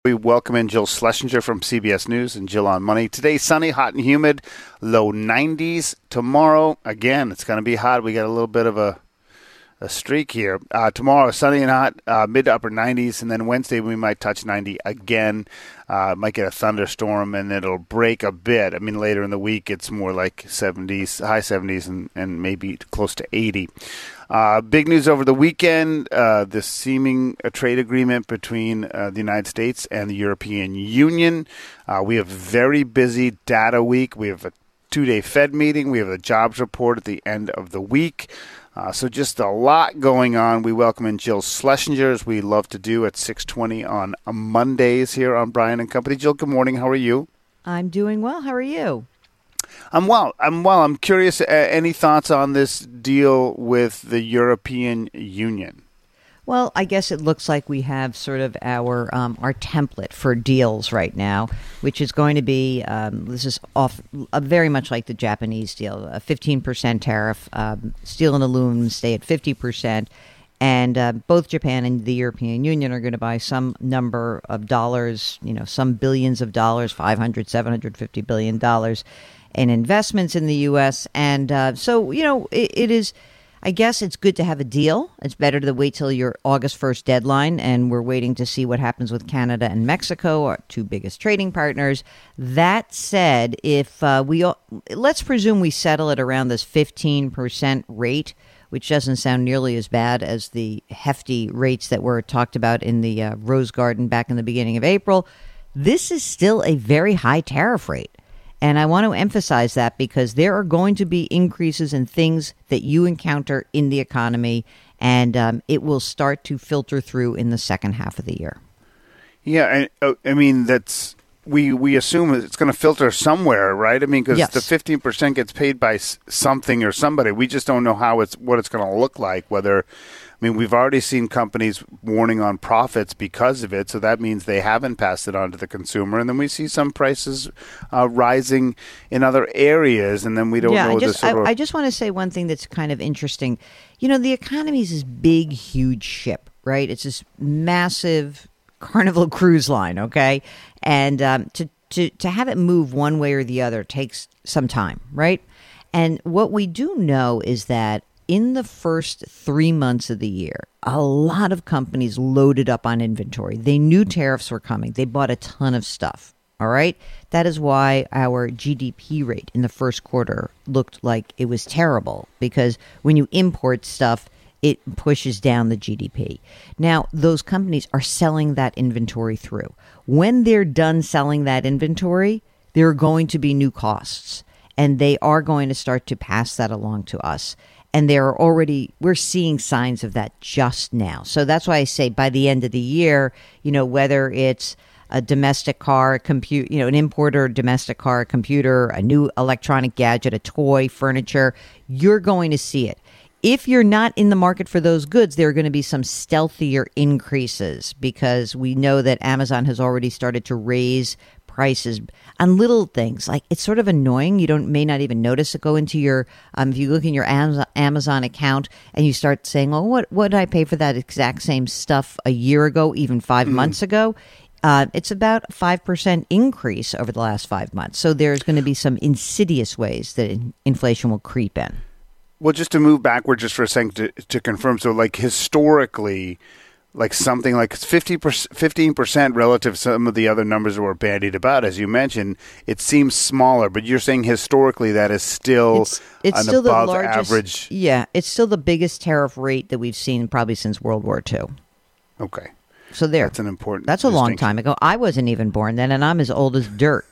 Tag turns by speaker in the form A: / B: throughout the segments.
A: We welcome in Jill Schlesinger from CBS News and Jill on Money. Today, sunny, hot and humid, low 90s. Tomorrow, again, it's going to be hot. We got a little bit of a streak here. Tomorrow, sunny and hot, mid to upper 90s. And then Wednesday, we might touch 90 again. Might get a thunderstorm, and it'll break a bit. I mean, later in the week, it's more like 70s, high 70s, and maybe close to 80. Big news over the weekend, the seeming trade agreement between the United States and the European Union. We have a very busy data week. We have a 2-day Fed meeting. We have a jobs report at the end of the week. So just a lot going on. We welcome in Jill Schlesinger, as we love to do at 6:20 on Mondays here on Brian & Company. Jill, good morning. How are you?
B: I'm doing well. How are you?
A: I'm well. I'm curious, any thoughts on this deal with the European Union?
B: Well, I guess it looks like we have sort of our template for deals right now, which is going to be, this is very much like the Japanese deal, a 15% tariff. Steel and aluminum stay at 50%. And both Japan and the European Union are going to buy some number of dollars, some billions of dollars, $500, $750 billion in investments in the U.S. And so, it is, I guess it's good to have a deal. It's better to wait till your August 1st deadline. And we're waiting to see what happens with Canada and Mexico, our two biggest trading partners. That said, if let's presume we settle at around this 15% rate, which doesn't sound nearly as bad as the hefty rates that were talked about in the Rose Garden back in the beginning of April. This is still a very high tariff rate. And I want to emphasize that because there are going to be increases in things that you encounter in the economy, and it will start to filter through in the second half of the year.
A: Yeah, I mean, that's we assume it's going to filter somewhere, right? I mean, because
B: Yes.
A: the 15% gets paid by something or somebody. We just don't know what it's going to look like. We've already seen companies warning on profits because of it, so that means they haven't passed it on to the consumer. And then we see some prices rising in other areas, and then we don't know the sort of...
B: I just want to say one thing that's kind of interesting. The economy is this big, huge ship, right? It's this massive Carnival cruise line, okay? And to have it move one way or the other takes some time, right? And what we do know is that in the first 3 months of the year, a lot of companies loaded up on inventory. They knew tariffs were coming. They bought a ton of stuff. All right. That is why our GDP rate in the first quarter looked like it was terrible, because when you import stuff, it pushes down the GDP. Now, those companies are selling that inventory through. When they're done selling that inventory, there are going to be new costs, and they are going to start to pass that along to us. And we're seeing signs of that just now. So that's why I say by the end of the year, whether it's a domestic car, an importer, domestic car, a computer, a new electronic gadget, a toy, furniture, you're going to see it. If you're not in the market for those goods, there are going to be some stealthier increases, because we know that Amazon has already started to raise prices on little things. Like, it's sort of annoying. You may not even notice it. Go into your if you look in your Amazon account and you start saying, "Oh, what did I pay for that exact same stuff a year ago, even 5 months ago?" It's about a 5% increase over the last 5 months. So there's going to be some insidious ways that inflation will creep in.
A: Well, just to move backward just for a second to confirm. So, like, historically, like something like 15% relative to some of the other numbers that were bandied about, as you mentioned, it seems smaller. But you're saying historically that is still
B: it's
A: an
B: still
A: above
B: the largest,
A: average.
B: Yeah, it's still the biggest tariff rate that we've seen probably since World War II.
A: Okay.
B: So there.
A: That's an important
B: That's a long time ago. I wasn't even born then, and I'm as old as dirt.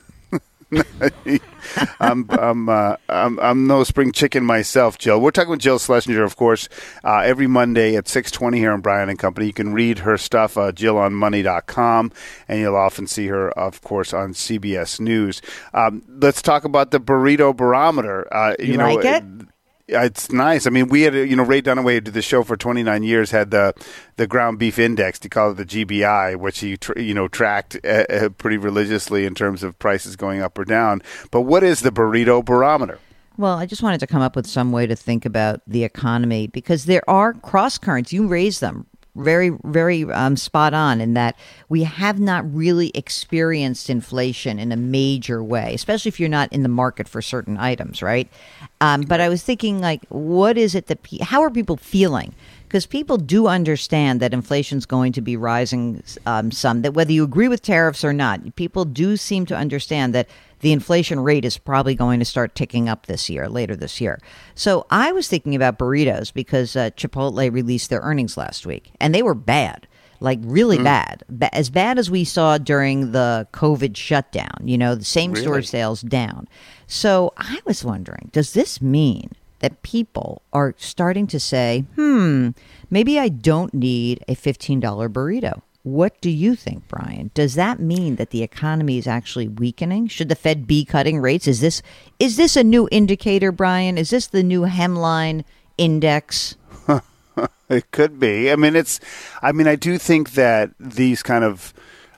A: I'm no spring chicken myself, Jill. We're talking with Jill Schlesinger, of course, every Monday at 6:20 here on Brian & Company. You can read her stuff, JillOnMoney.com, and you'll often see her, of course, on CBS News. Let's talk about the burrito barometer.
B: You like it?
A: It's nice. I mean, we had, Ray Dunaway, who did the show for 29 years, had the ground beef index, to call it the GBI, which he, tracked pretty religiously in terms of prices going up or down. But what is the burrito barometer?
B: Well, I just wanted to come up with some way to think about the economy, because there are cross currents. You raise them, very, very spot on in that we have not really experienced inflation in a major way, especially if you're not in the market for certain items, right? But I was thinking, like, what is it that how are people feeling? Because people do understand that inflation's going to be rising some, that whether you agree with tariffs or not, people do seem to understand that the inflation rate is probably going to start ticking up later this year. So I was thinking about burritos because Chipotle released their earnings last week, and they were bad, like really bad, as bad as we saw during the COVID shutdown, the same store sales down. So I was wondering, does this mean that people are starting to say, maybe I don't need a $15 burrito? What do you think, Brian? Does that mean that the economy is actually weakening? Should the Fed be cutting rates? Is this a new indicator, Brian? Is this the new hemline index?
A: It could be. I do think that these kind of,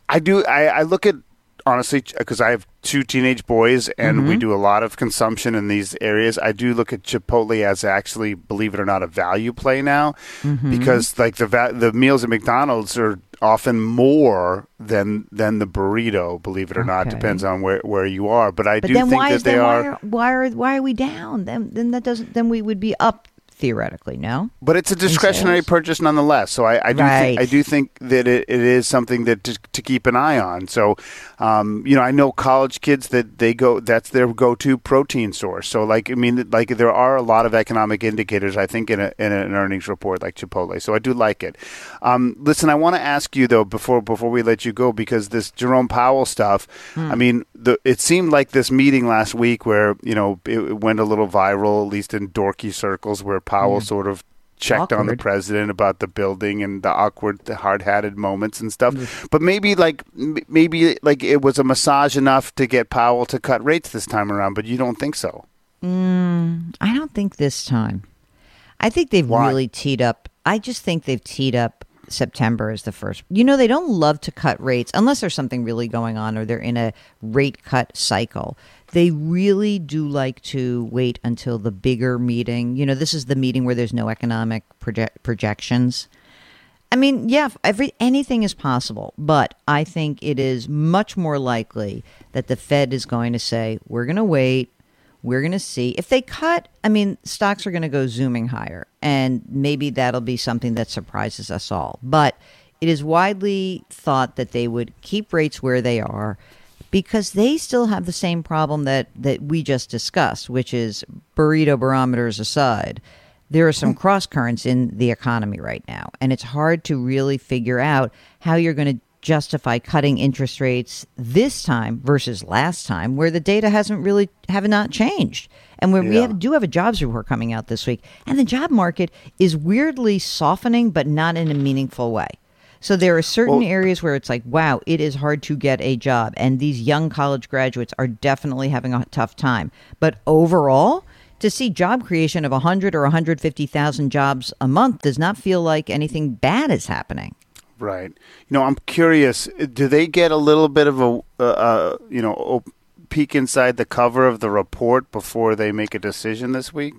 A: I look at, honestly, because I have two teenage boys and we do a lot of consumption in these areas, I do look at Chipotle as actually, believe it or not, a value play now, because like the meals at McDonald's are often more than the burrito, believe it or not. Depends on where you are. But I do think that they are.
B: Why are we down? Then we would be up. Theoretically, no.
A: But it's a discretionary purchase nonetheless. So I do think that it is something that to keep an eye on. So, I know college kids that that's their go-to protein source. So there are a lot of economic indicators, I think, in an earnings report like Chipotle. So I do like it. Listen, I want to ask you though, before we let you go, because this Jerome Powell stuff, it seemed like this meeting last week where, it went a little viral, at least in dorky circles, where Powell sort of checked on the president about the building and the hard-hatted moments and stuff. But maybe it was a massage enough to get Powell to cut rates this time around, but you don't think so?
B: I don't think this time. I think they've really teed up. I just think they've teed up September as the first. They don't love to cut rates unless there's something really going on or they're in a rate cut cycle. They really do like to wait until the bigger meeting. This is the meeting where there's no economic projections. Anything is possible, but I think it is much more likely that the Fed is going to say, we're going to wait. We're going to see. If they cut, stocks are going to go zooming higher, and maybe that'll be something that surprises us all. But it is widely thought that they would keep rates where they are because they still have the same problem that we just discussed, which is burrito barometers aside. There are some cross currents in the economy right now, and it's hard to really figure out how you're going to justify cutting interest rates this time versus last time, where the data have not changed. And when we do have a jobs report coming out this week, and the job market is weirdly softening, but not in a meaningful way. So there are certain areas where it's like, wow, it is hard to get a job. And these young college graduates are definitely having a tough time. But overall, to see job creation of 100 or 150,000 jobs a month does not feel like anything bad is happening.
A: Right. I'm curious, do they get a little bit of a peek inside the cover of the report before they make a decision this week?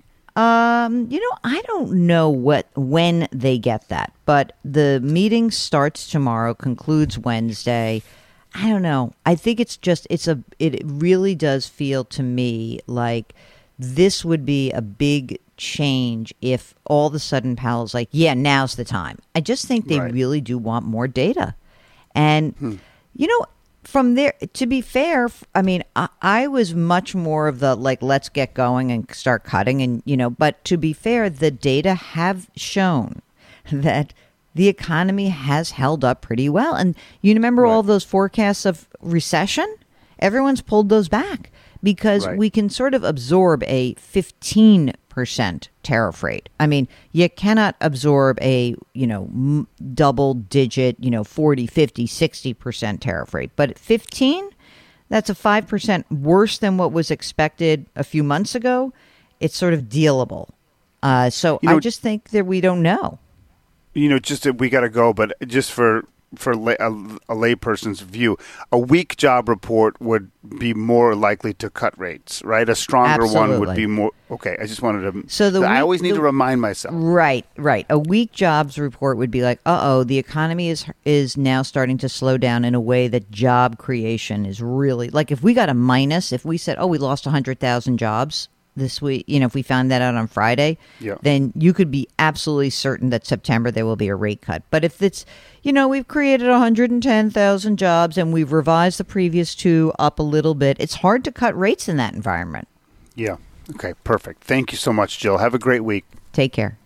B: I don't know when they get that, but the meeting starts tomorrow, concludes Wednesday. I don't know. I think it really does feel to me like this would be a big change if all of a sudden Powell's like, yeah, now's the time. I just think they really do want more data. And, from there, to be fair, I was much more of the, like, let's get going and start cutting. And, but to be fair, the data have shown that the economy has held up pretty well. And you remember all of those forecasts of recession? Everyone's pulled those back because we can sort of absorb a 15% tariff rate. You cannot absorb a, double digit, 40, 50, 60% tariff rate. But at 15, that's a 5% worse than what was expected a few months ago. It's sort of dealable. So I just think that we don't know.
A: We got to go, but just for for a layperson's view, a weak job report would be more likely to cut rates, right? A stronger one would be more. Okay, I just wanted to. So I always need to remind myself.
B: Right. A weak jobs report would be like, the economy is now starting to slow down in a way that job creation is really like if we got a minus, if we said, we lost 100,000 jobs this week, if we found that out on Friday, then you could be absolutely certain that September there will be a rate cut. But if it's, we've created 110,000 jobs and we've revised the previous two up a little bit, it's hard to cut rates in that environment.
A: Yeah. Okay, perfect. Thank you so much, Jill. Have a great week.
B: Take care.